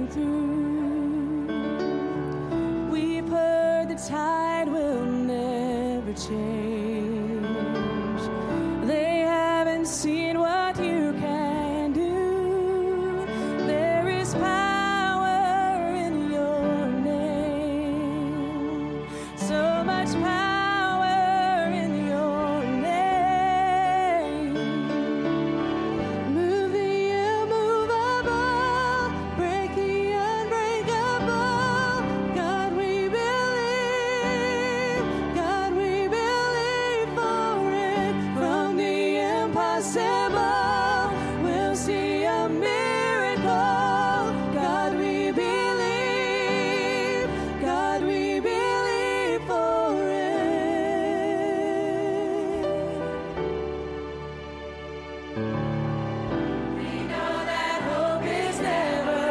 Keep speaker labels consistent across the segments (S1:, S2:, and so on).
S1: through. We've heard the tide will never change. They haven't seen what you can do. There is power in your name. So much power in your name. Move the immovable, break the unbreakable. God, we believe. God, we believe for it. From the impossible, we'll see a miracle. God, we believe. God, we believe for it. We know that hope is never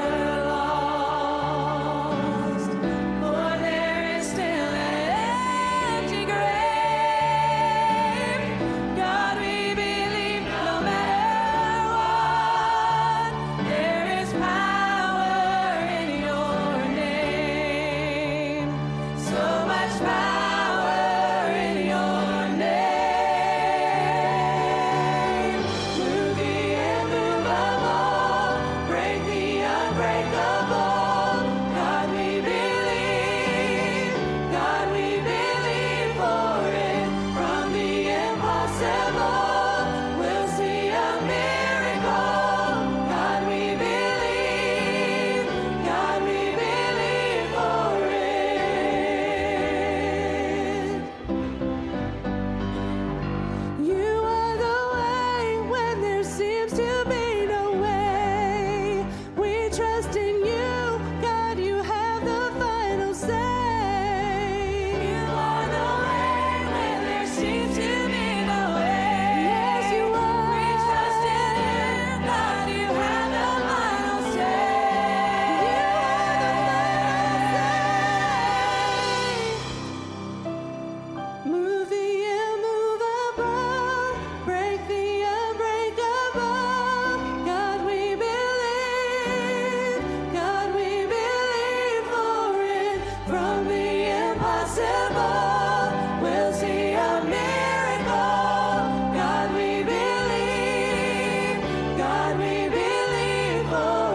S1: lost, for there is still an empty grave. God, we believe no matter what, there is power in your name. So much power in your name. Move the immovable, break the unbreakable. God, we believe. God, we believe for it. From the impossible, we'll see a miracle. God, we believe. God, we believe for it. You are the way when there seems to be no way. We trust in you, God, you have the final say. You are the way when there seems to be no way. Yes, you are. We trust in you, God, you have the final say. You are the final say. Move the immovable, break the unbreakable. God, we believe. God, we believe for it. From the impossible, we'll see a miracle. God, we believe. God, we believe for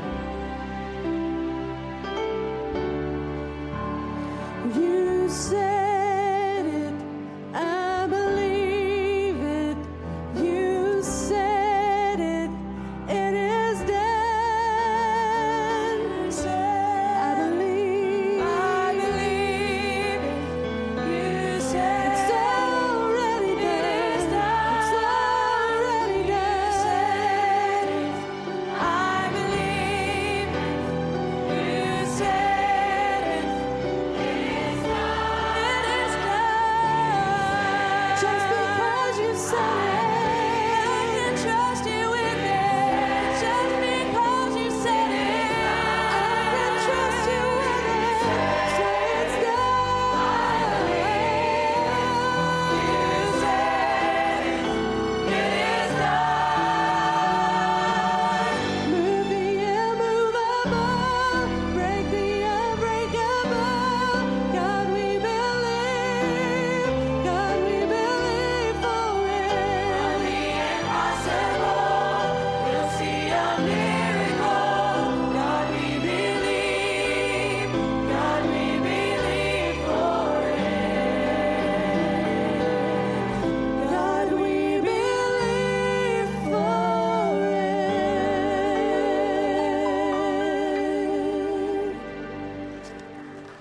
S1: it. You say